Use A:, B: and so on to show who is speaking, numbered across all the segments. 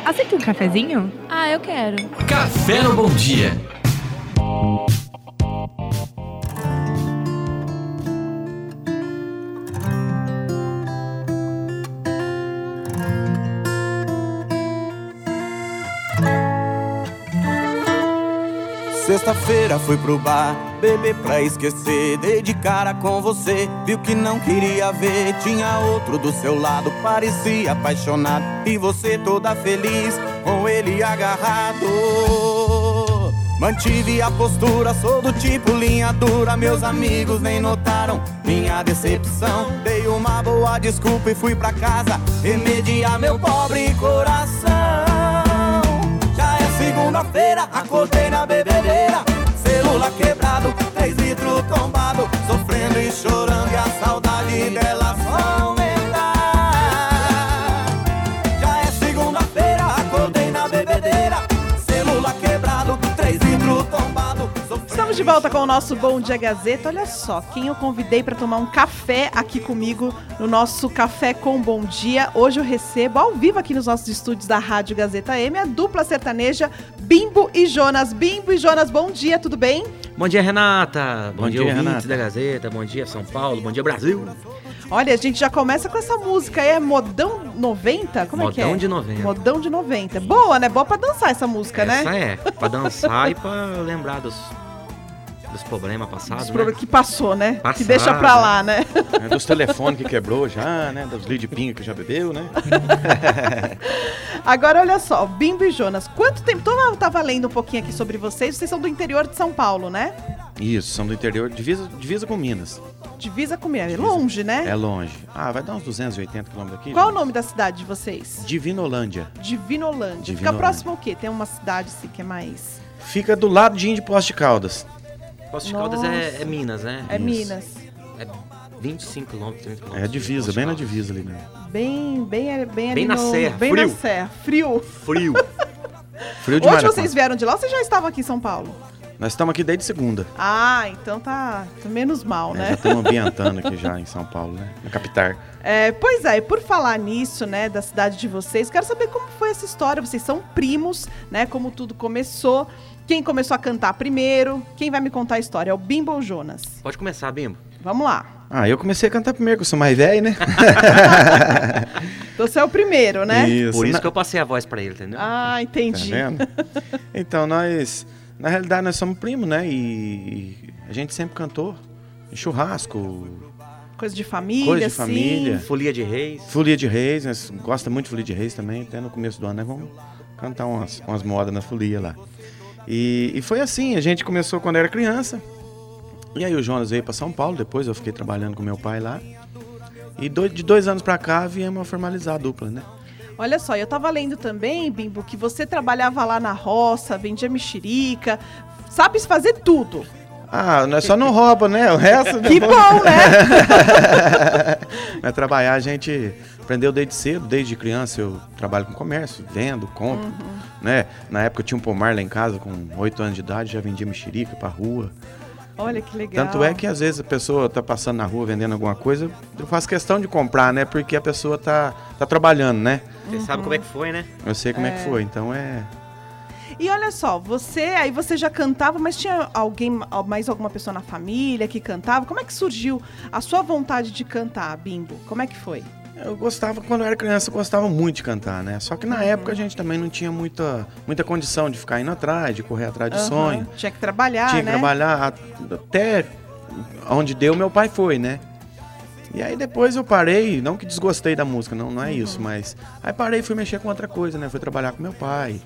A: Aceita um cafezinho?
B: Ah, eu quero.
C: Café no Bom Dia.
D: Sexta-feira fui pro bar, beber pra esquecer. Dei de cara com você, viu que não queria ver. Tinha outro do seu lado, parecia apaixonado. E você toda feliz, com ele agarrado. Mantive a postura, sou do tipo linha dura. Meus amigos nem notaram minha decepção. Dei uma boa desculpa e fui pra casa remediar meu pobre coração. Segunda-feira, acordei na bebedeira, celular quebrado, 3 litros tombado, sofrendo e chorando e a saudade dela só aumentar. Já é segunda-feira, acordei na bebedeira, celular quebrado, 3 litros tombado.
E: Estamos de volta com o nosso Bom Dia Gazeta. Olha só, quem eu convidei para tomar um café aqui comigo no nosso Café com Bom Dia. Hoje eu recebo ao vivo aqui nos nossos estúdios da Rádio Gazeta M a dupla sertaneja Bimbo e Jonas. Bimbo e Jonas, bom dia, tudo bem?
F: Bom dia, Renata. Bom dia, ouvintes
D: Renata.
F: da Gazeta. Bom dia, São Paulo. Bom dia, Brasil.
E: Olha, a gente já começa com essa música aí, é Modão 90? Como é que é?
F: Modão de 90.
E: Modão de 90. Boa, né? Boa pra dançar essa música, né?
F: Essa é, pra dançar e pra lembrar dos problemas passados, né?
E: Que passou, né?
F: Passado.
E: Que deixa pra lá, né?
G: Dos telefones que quebrou já, né? Dos lead pinga que já bebeu, né?
E: Agora, olha só, Bimbo e Jonas, quanto tempo... Eu tava lendo um pouquinho aqui sobre vocês. Vocês são do interior de São Paulo, né?
G: Isso, são do interior, divisa com Minas.
E: Divisa com Minas. É longe, né?
G: É longe. Ah, vai dar uns 280 quilômetros aqui.
E: Qual o nome da cidade de vocês?
G: Divinolândia.
E: Divinolândia. Fica próximo ao quê? Tem uma cidade assim que é mais...
G: Fica do lado de Poços de Caldas.
F: Poços de Caldas é Minas, né?
E: É
G: Isso.
E: Minas.
F: É 25 quilômetros, 30 quilômetros.
G: É a divisa, bem na divisa ali mesmo.
E: Bem ali
F: Bem na serra,
E: Bem
F: frio.
E: na serra. Frio.
F: Frio.
G: Frio
E: Hoje
G: demais.
E: vocês vieram de lá ou vocês já estavam aqui em São Paulo?
G: Nós estamos aqui desde segunda.
E: Ah, então tá menos mal,
G: Já
E: né?
G: estamos ambientando aqui já em São Paulo, né? Na capital.
E: Pois é, e por falar nisso, né, da cidade de vocês, quero saber como foi essa história. Vocês são primos, né? Como tudo começou. Quem começou a cantar primeiro? Quem vai me contar a história? É o Bimbo ou o Jonas?
F: Pode começar, Bimbo.
E: Vamos lá.
G: Ah, eu comecei a cantar primeiro, que eu sou mais velho, né?
E: Então você é o primeiro, né?
F: Por isso que eu passei a voz pra ele, entendeu?
E: Ah,
G: Tá
E: entendi.
G: vendo? Então, na realidade, nós somos primos, né? E a gente sempre cantou em churrasco,
E: Coisa de família,
G: Coisa de
E: assim.
G: família.
F: Folia de Reis.
G: folia de reis, nós gosta muito de folia de reis também, até no começo do ano nós vamos cantar umas modas na folia lá. E foi assim, a gente começou quando era criança, e aí o Jonas veio para São Paulo, depois eu fiquei trabalhando com meu pai lá, e de 2 anos para cá viemos a formalizar a dupla, né?
E: Olha só, eu tava lendo também, Bimbo, que você trabalhava lá na roça, vendia mexerica, sabe fazer tudo.
G: Ah, nós só não rouba, né? O resto...
E: Que bom, né?
G: Mas trabalhar a gente aprendeu desde cedo, desde criança eu trabalho com comércio, vendo, compro, né? Na época eu tinha um pomar lá em casa, com 8 anos de idade, já vendia mexerica pra rua.
E: Olha que legal.
G: Tanto é que às vezes a pessoa tá passando na rua vendendo alguma coisa, eu faço questão de comprar, né? Porque a pessoa tá trabalhando, né?
F: Você sabe como é que foi, né?
G: Eu sei como é que foi, então é...
E: E olha só, você já cantava, mas tinha mais alguma pessoa na família que cantava? Como é que surgiu a sua vontade de cantar, Bimbo? Como é que foi?
G: Eu gostava, quando eu era criança, eu gostava muito de cantar, né? Só que na época a gente também não tinha muita condição de ficar indo atrás, de correr atrás de sonho.
E: Tinha que trabalhar,
G: Tinha que
E: né?
G: trabalhar até onde deu, meu pai foi, né? E aí depois eu parei, não que desgostei da música, não é isso, mas... Aí parei e fui mexer com outra coisa, né? Fui trabalhar com meu pai.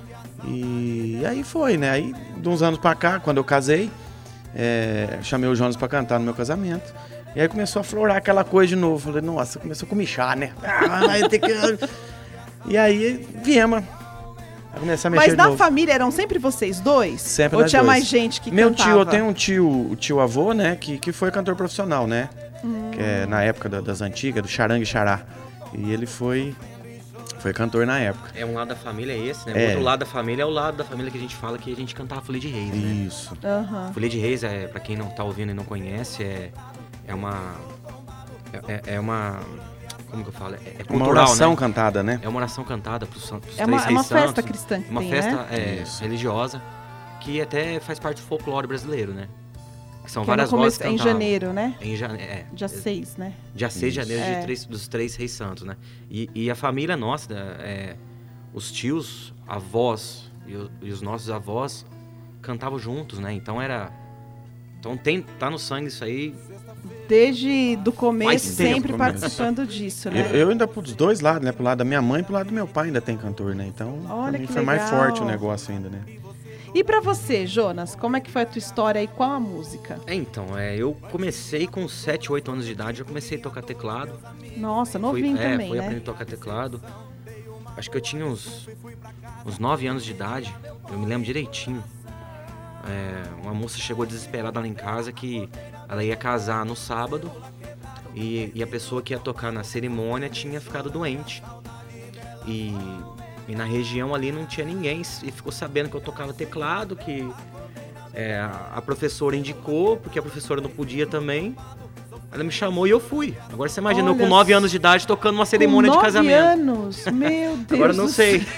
G: E aí foi, né? Aí, de uns anos pra cá, quando eu casei, chamei o Jonas pra cantar no meu casamento. E aí começou a florar aquela coisa de novo. Falei, nossa, começou a comichar, né? Vai ter que... E aí viemos a começar a mexer
E: Mas
G: de
E: na
G: novo.
E: família eram sempre vocês dois?
G: Sempre
E: Ou
G: nós
E: tinha
G: dois.
E: mais gente que
G: Meu
E: cantava?
G: tio, eu tenho um tio, o tio avô, né? Que foi cantor profissional, né? Que é na época das antigas, do Charangue Xará. E ele foi cantor na época.
F: É um lado da família esse, né?
G: É.
F: O outro lado da família é o lado da família que a gente fala que a gente cantava Folia de Reis, né?
G: Isso.
E: Aham.
F: Folia de Reis, pra quem não tá ouvindo e não conhece, é uma... como que eu falo? É
G: Uma
F: cultural,
G: oração
F: né?
G: cantada, né?
F: É uma oração cantada pros três
E: É
F: reis
E: uma
F: santos.
E: festa cristã que
F: Uma
E: tem,
F: festa
E: né?
F: religiosa, que até faz parte do folclore brasileiro, né? Que são
E: Que é no
F: várias vozes
E: começo, em
F: cantavam.
E: janeiro, né?
F: Dia
E: 6, né?
F: Dia 6 de janeiro
E: É.
F: dos três reis santos, né? E a família nossa, os tios, avós e os nossos avós cantavam juntos, né? Então tá no sangue isso aí.
E: Desde do começo,
F: Faz tempo,
E: sempre
G: começo.
E: participando disso, né?
G: Eu ainda pros dois lados, né? Pro lado da minha mãe e pro lado do meu pai ainda tem cantor, né? Então,
E: Olha
G: pra mim
E: que
G: foi mais
E: legal.
G: forte o negócio ainda, né?
E: E pra você, Jonas, como é que foi a tua história aí com a música?
F: Então, eu comecei com 7, 8 anos de idade, já comecei a tocar teclado.
E: Nossa, novinho também,
F: fui
E: né?
F: aprender a tocar teclado. Acho que eu tinha uns 9 anos de idade, eu me lembro direitinho. Uma moça chegou desesperada lá em casa que ela ia casar no sábado e a pessoa que ia tocar na cerimônia tinha ficado doente. E na região ali não tinha ninguém e ficou sabendo que eu tocava teclado, que a professora indicou, porque a professora não podia também. Ela me chamou e eu fui. Agora você imagina, eu
E: Olha
F: com 9 anos de idade tocando uma cerimônia
E: com
F: de
E: 9
F: casamento.
E: anos? Meu Deus
F: Agora eu não
E: do
F: sei.
E: céu.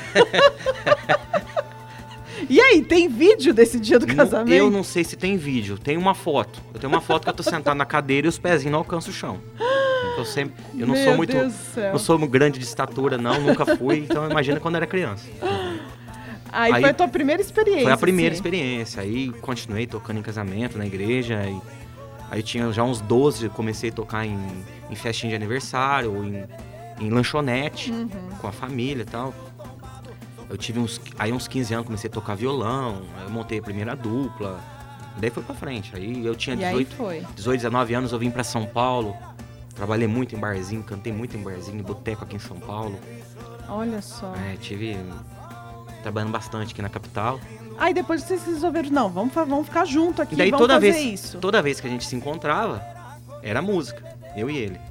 E: E aí, tem vídeo desse dia do casamento?
F: Eu não sei se tem vídeo. Tem uma foto. Eu tenho uma foto que eu tô sentado na cadeira e os pezinhos não alcançam o chão. Eu não
E: Meu
F: sou muito.
E: Deus do céu.
F: Não sou grande de estatura, não, nunca fui. Então imagina quando era criança.
E: Aí foi a tua primeira experiência.
F: Foi a primeira
E: assim.
F: experiência. Aí continuei tocando em casamento, na igreja. Aí tinha já uns 12, eu comecei a tocar em festinha de aniversário, ou em lanchonete, com a família e tal. Eu tive uns 15 anos, comecei a tocar violão, aí eu montei a primeira dupla, daí foi pra frente. Aí eu tinha
E: E aí foi.
F: 18, 19 anos, eu vim pra São Paulo, trabalhei muito em barzinho, cantei muito em barzinho, em boteco aqui em São Paulo.
E: Olha só.
F: Tive trabalhando bastante aqui na capital.
E: Aí depois vocês resolveram, não, vamos ficar junto aqui,
F: E daí
E: vamos fazer
F: toda
E: isso.
F: vez que a gente se encontrava, era música, eu e ele.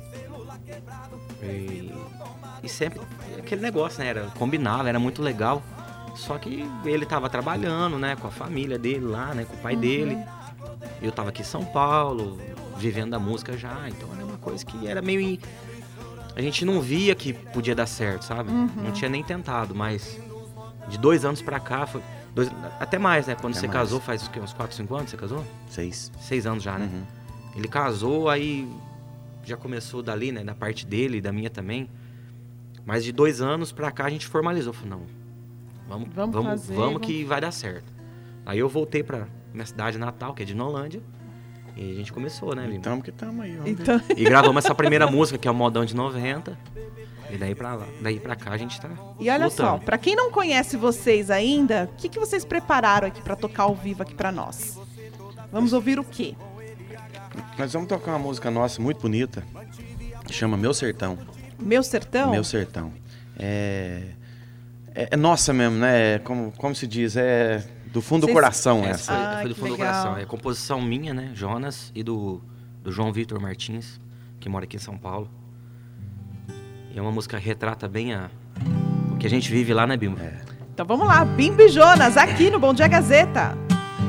F: E sempre aquele negócio, né? Combinava, era muito legal. Só que ele tava trabalhando, né? Com a família dele lá, né? Com o pai dele. Eu tava aqui em São Paulo, vivendo da música já. Então era uma coisa que era meio... A gente não via que podia dar certo, sabe? Não tinha nem tentado, mas de 2 anos pra cá, até mais, né? Quando
G: Até
F: você
G: mais.
F: casou, faz o quê? Uns 4, 5 anos você casou?
G: 6.
F: 6 anos já, né? Ele casou, aí já começou dali, né? Da parte dele e da minha também. Mas de 2 anos pra cá a gente formalizou. Falou, não, vamos que vai dar certo. Aí eu voltei pra minha cidade natal, que é de Nolândia. E a gente começou, né, Lima?
G: Então que tamo aí, vamos ver.
E: Então,
F: E gravamos essa primeira música, que é o Modão de 90. E daí pra cá a gente tá
E: e olha só,
F: lutando.
E: pra quem não conhece vocês ainda, o que vocês prepararam aqui pra tocar ao vivo aqui pra nós? Vamos ouvir o quê?
G: Nós vamos tocar uma música nossa muito bonita, que chama Meu Sertão.
E: Meu Sertão?
G: Meu Sertão. É nossa mesmo, né? Como se diz, é do fundo do
E: Vocês-
G: coração
F: Essa
G: essa.
F: foi do
E: que
F: fundo do
E: legal.
F: coração. É composição minha, né? Jonas e do João Vitor Martins, que mora aqui em São Paulo. E é uma música que retrata bem o que a gente vive lá, né, Bimbo?
E: Então vamos lá, Bimbo e Jonas, aqui no Bom Dia Gazeta.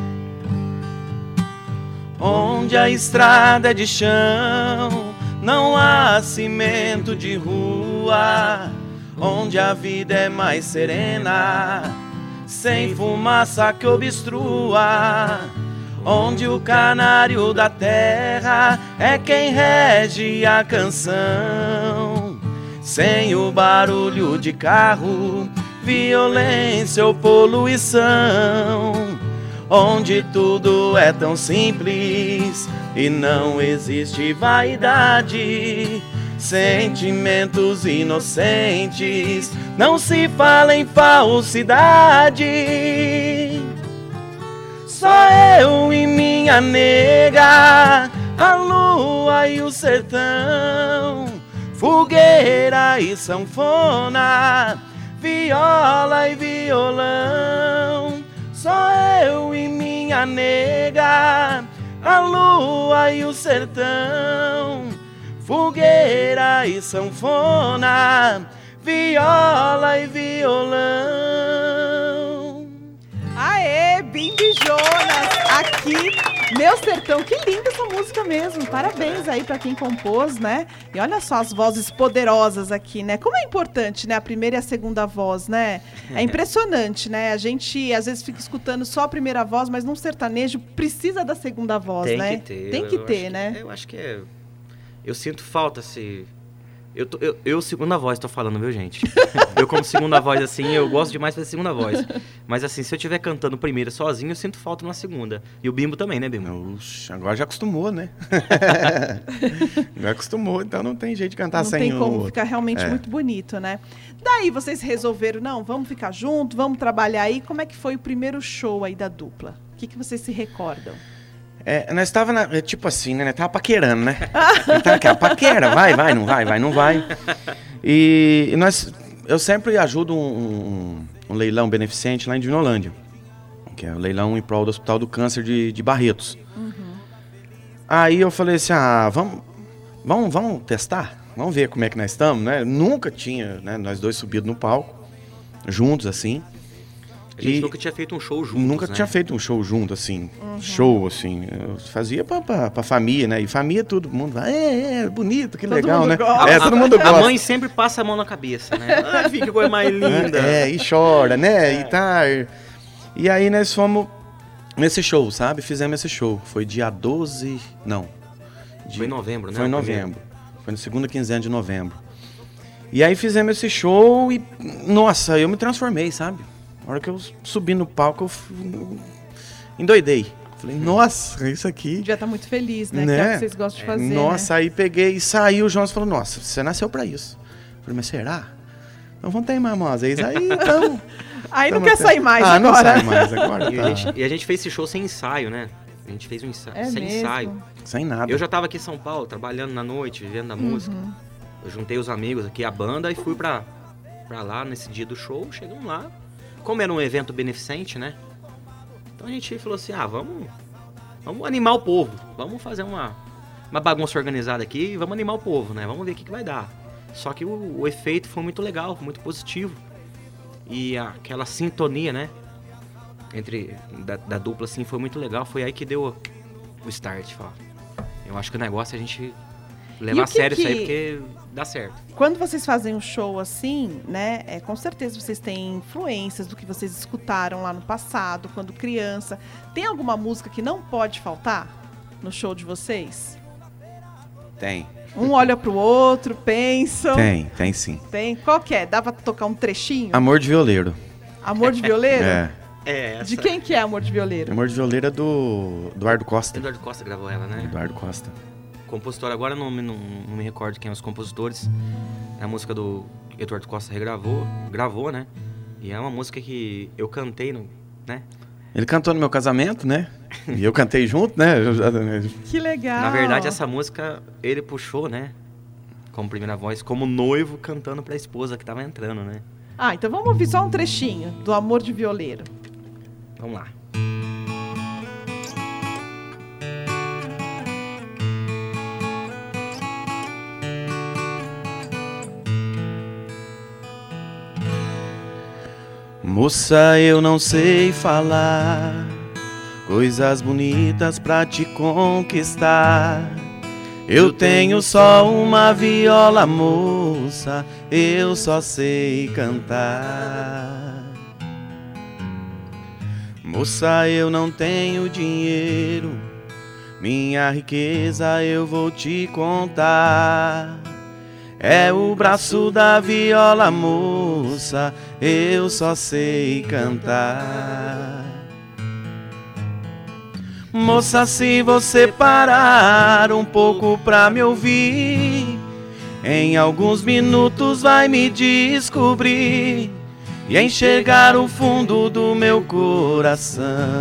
G: Onde a estrada é de chão, não há cimento de rua. Onde a vida é mais serena, sem fumaça que obstrua. Onde o canário da terra é quem rege a canção. Sem o barulho de carro, violência ou poluição. Onde tudo é tão simples e não existe vaidade. Sentimentos inocentes, não se fala em falsidade. Só eu e minha nega, a lua e o sertão, fogueira e sanfona, viola e violão. Só eu e minha nega, a lua e o sertão, fogueira e sanfona, viola e violão.
E: Aê, Bimbo e Jonas, aqui Meu Sertão, que linda essa música mesmo. Parabéns aí pra quem compôs, né? E olha só as vozes poderosas aqui, né? Como é importante, né? A primeira e a segunda voz, né? É impressionante, né? A gente às vezes fica escutando só a primeira voz, mas num sertanejo precisa da segunda voz,
F: Tem
E: né?
F: que ter.
E: Tem que ter, né?
F: Eu acho que é... Eu sinto falta, se... Eu segunda voz, tô falando, viu, gente? Eu como segunda voz, assim, eu gosto demais de fazer segunda voz. Mas, assim, se eu estiver cantando primeira sozinho, eu sinto falta numa segunda. E o Bimbo também, né, Bimbo?
G: Oxe, agora já acostumou, né? Já acostumou, então não tem jeito de cantar
E: Não
G: sem
E: tem como,
G: o...
E: ficar realmente muito bonito, né? Daí vocês resolveram, não, vamos ficar junto, vamos trabalhar aí. Como é que foi o primeiro show aí da dupla? O que vocês se recordam?
G: Nós tava, tipo assim, né? Nós tava paquerando, né? Então, aquela paquera, vai, não vai. E eu sempre ajudo um leilão beneficente lá em Divinolândia, que é o leilão em prol do Hospital do Câncer de Barretos. Uhum. Aí eu falei assim, vamos testar? Vamos ver como é que nós estamos, né? Nunca tinha, né, nós dois subidos no palco, juntos, assim.
F: A gente nunca tinha feito um show juntos,
G: Nunca
F: né?
G: tinha feito um show junto, assim. Show, assim. Eu fazia pra família, né? E família, todo mundo vai, bonito, que
E: Todo
G: legal,
E: mundo
G: né?
E: gosta.
G: Todo mundo gosta.
F: A mãe sempre passa a mão na cabeça, né? Ai, filho, que coisa mais linda.
G: E chora, né? E tá. E aí nós fomos nesse show, sabe? Fizemos esse show. Foi dia 12... Não.
F: Foi em novembro, né?
G: Foi em novembro. Foi na segunda quinzena de novembro. E aí fizemos esse show e... Nossa, eu me transformei, sabe? Na hora que eu subi no palco, eu endoidei. Falei, nossa, isso aqui...
E: Devia estar muito feliz, né? Que é o que vocês gostam de fazer,
G: Nossa,
E: né?
G: aí peguei e saiu. O Jonas falou, nossa, você nasceu pra isso. Eu falei, mas será? Então vamos ter mais umas vezes. Aí, então...
E: Aí não quer sair mais agora.
G: Não sai mais agora.
F: E a gente fez esse show sem ensaio, né? A gente fez um ensaio sem
E: mesmo?
F: ensaio.
G: Sem nada.
F: Eu já tava aqui em São Paulo, trabalhando na noite, vivendo da música. Eu juntei os amigos aqui, a banda, e fui pra lá nesse dia do show. Chegamos lá. Como era um evento beneficente, né? Então a gente falou assim, vamos animar o povo. Vamos fazer uma bagunça organizada aqui e vamos animar o povo, né? Vamos ver o que vai dar. Só que o efeito foi muito legal, foi muito positivo. E aquela sintonia, né? Da dupla, assim, foi muito legal. Foi aí que deu o start. Eu acho que o negócio é a gente levar a sério isso aí, porque dá certo.
E: Quando vocês fazem um show assim, né? Com certeza vocês têm influências do que vocês escutaram lá no passado, quando criança. Tem alguma música que não pode faltar no show de vocês?
G: Tem.
E: Um olha pro outro, pensam.
G: Tem sim.
E: Tem? Qual que é? Dá pra tocar um trechinho?
G: Amor de Violeiro.
E: Amor de Violeiro?
F: Essa...
E: De quem que é Amor de Violeiro?
G: Amor de Violeiro é do Eduardo Costa.
F: Eduardo Costa gravou ela, né?
G: Eduardo Costa.
F: Compositor, agora não me recordo quem são os compositores. É a música do Eduardo Costa gravou, né? E é uma música que eu cantei, né?
G: Ele cantou no meu casamento, né? E eu cantei junto, né?
E: Que legal.
F: Na verdade, essa música ele puxou, né? Como primeira voz, como noivo cantando pra esposa que tava entrando, né?
E: Então vamos ouvir só um trechinho do Amor de Violeiro.
F: Vamos lá.
G: Moça, eu não sei falar coisas bonitas pra te conquistar. Eu tenho só uma viola, moça, eu só sei cantar. Moça, eu não tenho dinheiro, minha riqueza eu vou te contar. É o braço da viola, moça, eu só sei cantar. Moça, se você parar um pouco pra me ouvir, em alguns minutos vai me descobrir e enxergar o fundo do meu coração.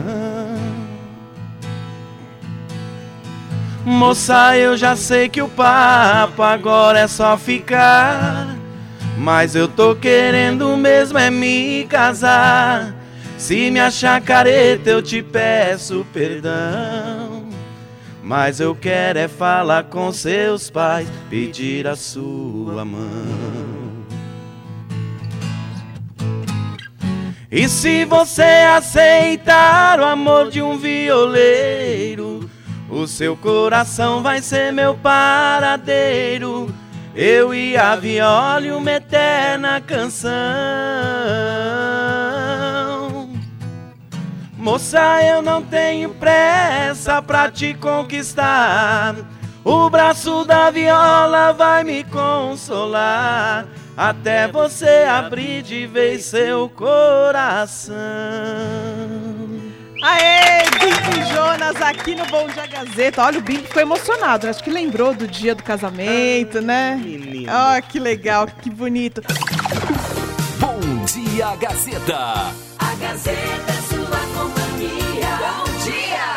G: Moça, eu já sei que o papo agora é só ficar, mas eu tô querendo mesmo é me casar. Se me achar careta eu te peço perdão, mas eu quero é falar com seus pais, pedir a sua mão. E se você aceitar o amor de um violeiro, O seu coração vai ser meu paradeiro, eu e a viola e uma eterna canção. Moça, eu não tenho pressa pra te conquistar, o braço da viola vai me consolar, até você abrir de vez seu coração.
E: Aê, Bimbo e Jonas aqui no Bom Dia Gazeta. Olha, o Bimbo ficou emocionado, acho que lembrou do dia do casamento, né?
G: Menino.
E: Ó, que legal, que bonito.
C: Bom Dia Gazeta.
A: A Gazeta é sua companhia. Bom dia!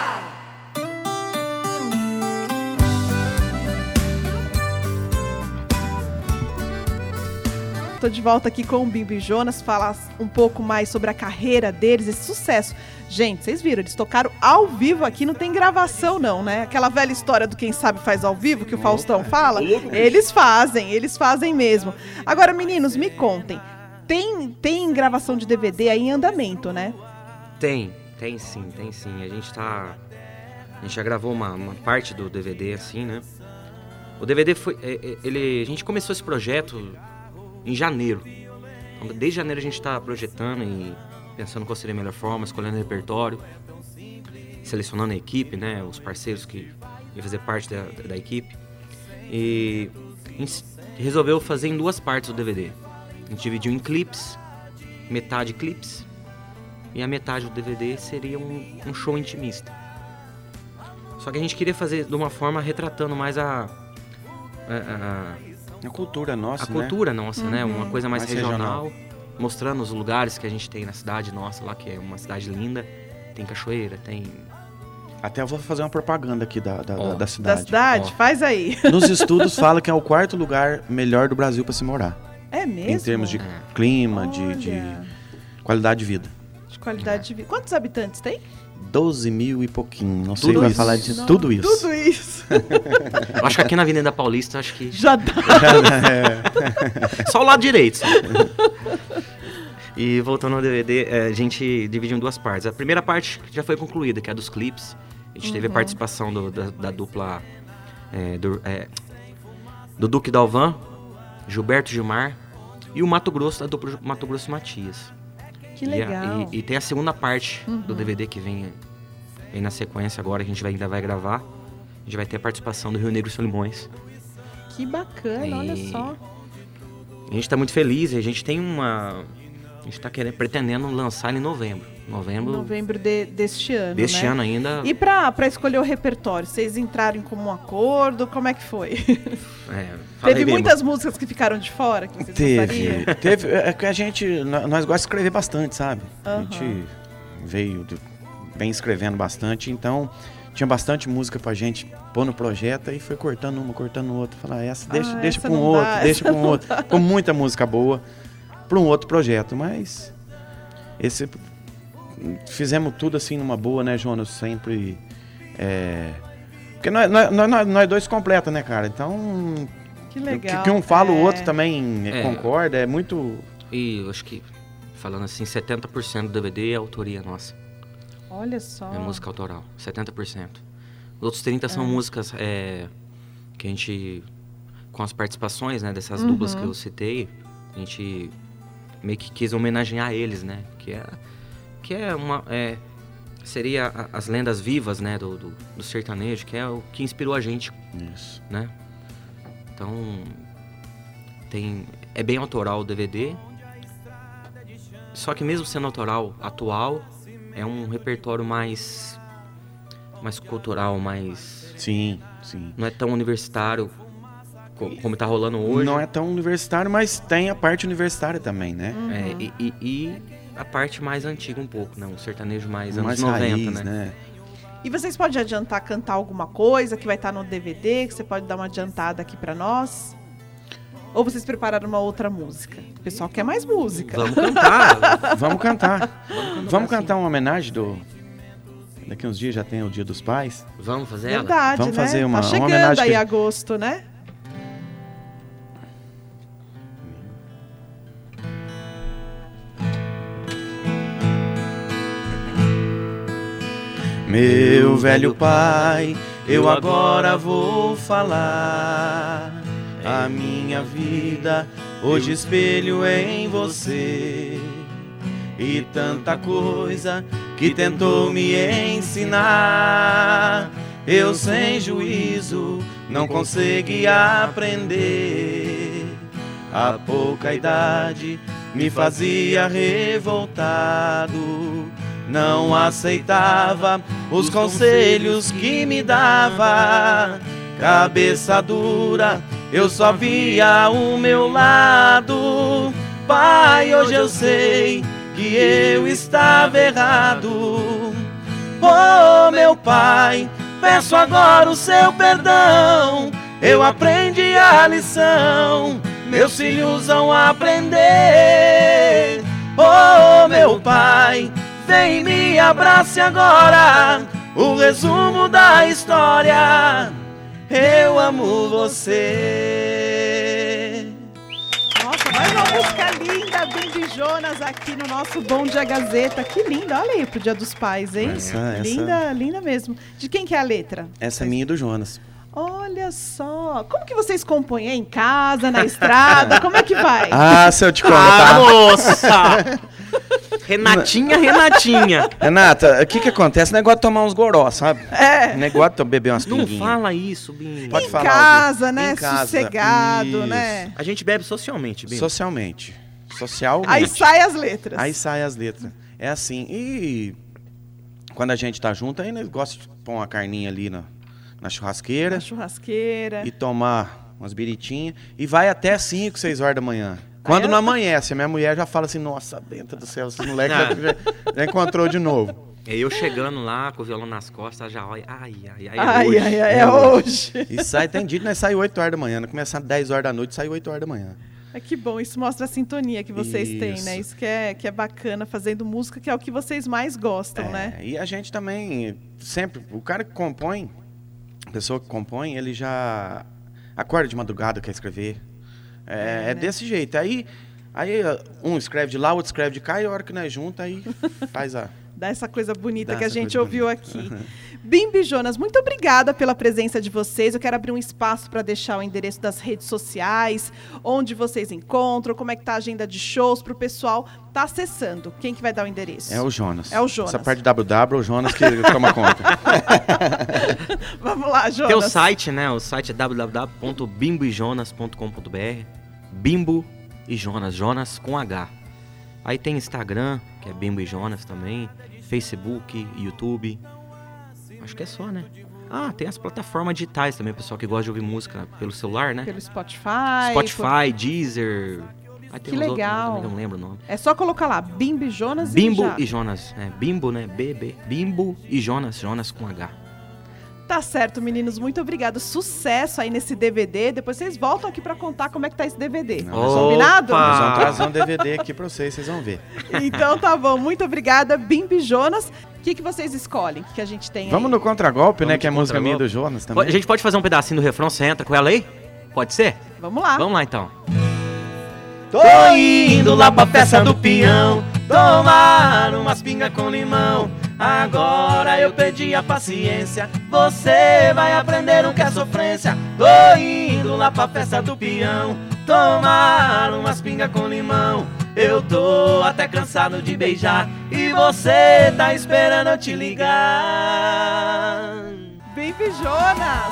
E: Tô de volta aqui com o Bimbo e Jonas, falar um pouco mais sobre a carreira deles, esse sucesso. Gente, vocês viram, eles tocaram ao vivo aqui, não tem gravação não, né? Aquela velha história do quem sabe faz ao vivo, que o Faustão fala, eles fazem mesmo. Agora, meninos, me contem, tem gravação de DVD aí em andamento, né?
F: Tem sim. A gente já gravou uma parte do DVD, assim, né? O DVD foi... a gente começou esse projeto em janeiro. Então, desde janeiro a gente está projetando e pensando qual seria a melhor forma, escolhendo o repertório, selecionando a equipe, né? Os parceiros que iam fazer parte da equipe. E a gente resolveu fazer em duas partes o DVD. A gente dividiu em clipes, metade clipes, e a metade do DVD seria um show intimista. Só que a gente queria fazer de uma forma retratando mais a
G: cultura nossa,
F: né? Uma coisa mais regional, mostrando os lugares que a gente tem na cidade nossa lá, que é uma cidade linda. Tem cachoeira, tem...
G: Até eu vou fazer uma propaganda aqui da cidade.
E: Da cidade? Faz aí.
G: Nos estudos fala que é o quarto lugar melhor do Brasil para se morar.
E: É mesmo?
G: Em termos de clima, de qualidade de vida.
E: De qualidade de vida. Quantos habitantes tem?
G: 12 mil e pouquinho. Não sei,
F: Tudo
G: vai
F: isso.
G: falar de tudo isso.
E: Tudo isso.
F: Eu acho que aqui na Avenida Paulista, acho que...
E: Já dá.
F: Só o lado direito. Só. E voltando ao DVD, a gente dividiu em duas partes. A primeira parte já foi concluída, que é a dos clipes. A gente teve a participação da dupla do Duque Dalvan, Gilberto Gilmar e o Mato Grosso, da dupla Mato Grosso Matias.
E: Que legal.
F: E tem a segunda parte do DVD que vem na sequência agora, que a gente ainda vai gravar. A gente vai ter a participação do Rio Negro e Solimões.
E: Que bacana, olha só.
F: A gente tá muito feliz, a gente tem A gente tá pretendendo lançar ele em novembro.
E: Novembro deste ano,
F: Deste
E: né?
F: ano ainda.
E: E pra escolher o repertório, vocês entraram em comum acordo? Como é que foi? Teve muitas músicas que ficaram de fora que vocês gostariam?
G: Teve. É que nós gostamos de escrever bastante, sabe? A gente vem escrevendo bastante, então tinha bastante música pra gente pôr no projeto e foi cortando uma, cortando outra. Falar, essa deixa pra um outro, deixa pra um outro. Com muita música boa pra um outro projeto, mas fizemos tudo assim numa boa, né, Jonas? Sempre. Porque nós dois completa, né, cara? Então.
E: Que legal.
G: Que um fala, o outro também concorda, é muito.
F: E eu acho que, falando assim, 70% do DVD é autoria nossa.
E: Olha só.
F: É música autoral, 70%. Os outros 30% são músicas que a gente, com as participações, né, dessas duplas que eu citei, a gente meio que quis homenagear eles, né? Que é uma... seria as lendas vivas, né, do sertanejo, que é o que inspirou a gente.
G: Isso.
F: Né? Então, é bem autoral o DVD, só que mesmo sendo autoral, atual, é um repertório mais cultural, mais...
G: Sim.
F: Não é tão universitário como tá rolando hoje.
G: Não é tão universitário, mas tem a parte universitária também, né?
F: E a parte mais antiga um pouco, né? Um sertanejo mais anos
G: mais
F: 90,
G: raiz,
F: né?
E: E vocês podem adiantar cantar alguma coisa que vai estar no DVD, que você pode dar uma adiantada aqui pra nós? Ou vocês prepararam uma outra música? O pessoal quer mais música.
F: Vamos cantar.
G: Vamos cantar. Vamos cantar uma homenagem Daqui uns dias já tem o Dia dos Pais.
F: Vamos fazer ela?
E: Verdade,
G: Vamos
E: né?
G: fazer uma
E: tá chegando
G: homenagem
E: aí
G: que-
E: agosto, né?
G: Meu velho pai, eu agora vou falar. A minha vida hoje espelho em você. E tanta coisa que tentou me ensinar, eu sem juízo não consegui aprender. A pouca idade me fazia revoltado, não aceitava os conselhos que me dava. Cabeça dura, eu só via o meu lado. Pai, hoje eu sei que eu estava errado. Oh, meu pai, peço agora o seu perdão. Eu aprendi a lição, meus filhos vão aprender. Oh, meu pai, vem e me abrace agora. O resumo da história: eu amo você.
E: Nossa, mais uma música linda, Bimbo e Jonas aqui no nosso Bom Dia Gazeta. Que linda, olha aí pro Dia dos Pais, hein? Linda, linda mesmo. De quem que é a letra?
G: Essa é minha e do Jonas.
E: Olha só, como que vocês compõem? Em casa, na estrada, como é que vai?
G: Ah, se eu te contar.
F: Moça! Renatinha.
G: Renata, o que acontece? O negócio de tomar uns goró, sabe?
E: É.
G: O negócio de beber umas
F: Não
G: pinguinhas.
F: fala isso, Bim.
G: Pode
E: Em
G: falar,
E: casa,
G: Bim.
E: né?
G: Em casa,
E: Sossegado,
G: isso.
E: né?
F: A gente bebe socialmente, Bim.
G: Socialmente. Socialmente.
E: Aí sai as letras.
G: Aí sai as letras. É assim. E quando a gente tá junto, aí nós gosta de pôr uma carninha ali na churrasqueira.
E: Na churrasqueira.
G: E tomar umas biritinhas. E vai até 5, 6 horas da manhã. Quando não amanhece, a minha mulher já fala assim: nossa, dentro do céu, esse moleque já encontrou de novo.
F: É eu chegando lá com o violão nas costas, já olha. Ai,
E: É hoje.
G: E sai, tem dia que nós saímos 8 horas da manhã. Nós começamos 10 horas da noite, sai 8 horas da manhã.
E: É que bom, isso mostra a sintonia que vocês têm,
G: Isso.
E: né? Isso que é bacana, fazendo música, que é o que vocês mais gostam, né?
G: E a gente também, sempre, o cara que compõe, a pessoa que compõe, ele já acorda de madrugada, quer escrever. É desse jeito. Aí um escreve de lá, outro escreve de cá, e a hora que nós juntos, aí faz a...
E: Dá essa coisa bonita
G: Dá
E: que a
G: essa
E: gente
G: coisa
E: ouviu
G: bonita.
E: aqui. Bimbo e Jonas, muito obrigada pela presença de vocês. Eu quero abrir um espaço para deixar o endereço das redes sociais, onde vocês encontram, como é que tá a agenda de shows, para o pessoal tá acessando. Quem que vai dar o endereço?
G: É o Jonas.
E: É o Jonas.
G: Essa parte de www, o Jonas que toma conta.
E: Vamos lá, Jonas.
F: Tem o site, né? O site é www.bimboejonas.com.br. Bimbo e Jonas, Jonas com H. Aí tem Instagram, que é Bimbo e Jonas também, Facebook, YouTube. Acho que é só, né? Ah, tem as plataformas digitais também, pessoal que gosta de ouvir música pelo celular, né?
E: Pelo Spotify.
F: Spotify, Deezer. Aí tem
E: Que
F: uns outros
E: legal.
F: também que eu não lembro o nome.
E: É só colocar lá, Bimbo e Jonas
F: Bimbo
E: já.
F: e Jonas. É, Bimbo, né? Bimbo e Jonas, Jonas com H.
E: Tá certo, meninos. Muito obrigado. Sucesso aí nesse DVD. Depois vocês voltam aqui pra contar como é que tá esse DVD.
G: Não,
E: Combinado?
F: Opa!
G: Nós vamos trazer um DVD aqui pra vocês vão ver.
E: Então tá bom. Muito obrigada, Bimbo e Jonas. O que vocês escolhem? O que a gente tem
G: Vamos
E: aí?
G: no contragolpe,
F: Vamos
G: né?
F: de
G: Que é a música minha
F: contragolpe.
G: do Jonas também.
F: A gente pode fazer um pedacinho do refrão, você entra com ela aí? Pode ser?
E: Vamos lá.
F: Vamos lá então.
G: Tô indo lá pra festa do peão, tomar umas pingas com limão. Agora eu perdi a paciência, você vai aprender o que é sofrência. Tô indo lá pra festa do peão, tomar umas pingas com limão. Eu tô até cansado de beijar e você tá esperando eu te ligar.
E: Bimbo e Jonas.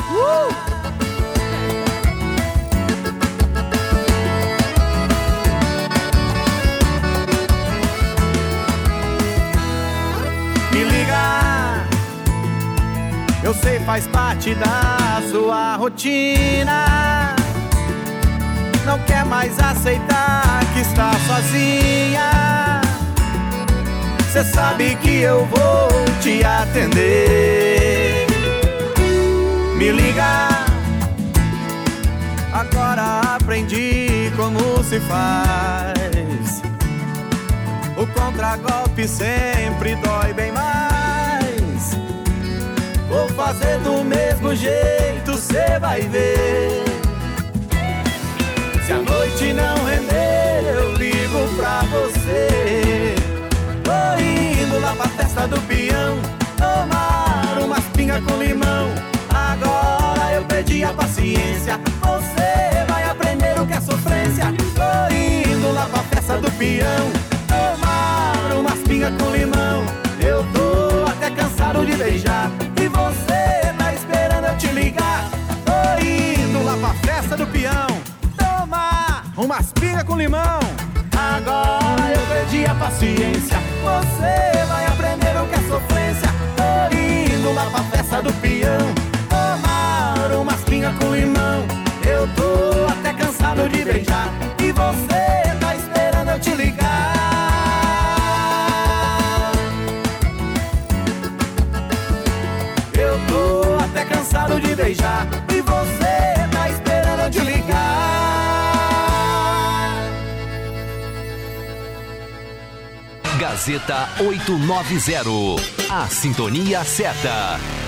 D: Me liga, eu sei faz parte da sua rotina. Não quer mais aceitar que está sozinha. Cê sabe que eu vou te atender. Me liga, agora aprendi como se faz. O contragolpe sempre dói bem mais. Vou fazer do mesmo jeito, cê vai ver. Se a noite não render, eu ligo pra você. Tô indo lá pra festa do peão, tomar umas pingas com limão. peão. Tomar umas pingas com limão. Eu tô até cansado de beijar. E você tá esperando eu te ligar. Tô indo lá pra festa do peão. Tomar umas pingas com limão. Agora eu perdi a paciência. Você vai aprender o que é sofrência. Tô indo lá pra festa do peão. Tomar umas pingas com limão. Eu tô até cansado de beijar. E você tá esperando eu te ligar. Eu tô até cansado de beijar. E você tá esperando eu te ligar.
C: Gazeta 890. A sintonia certa.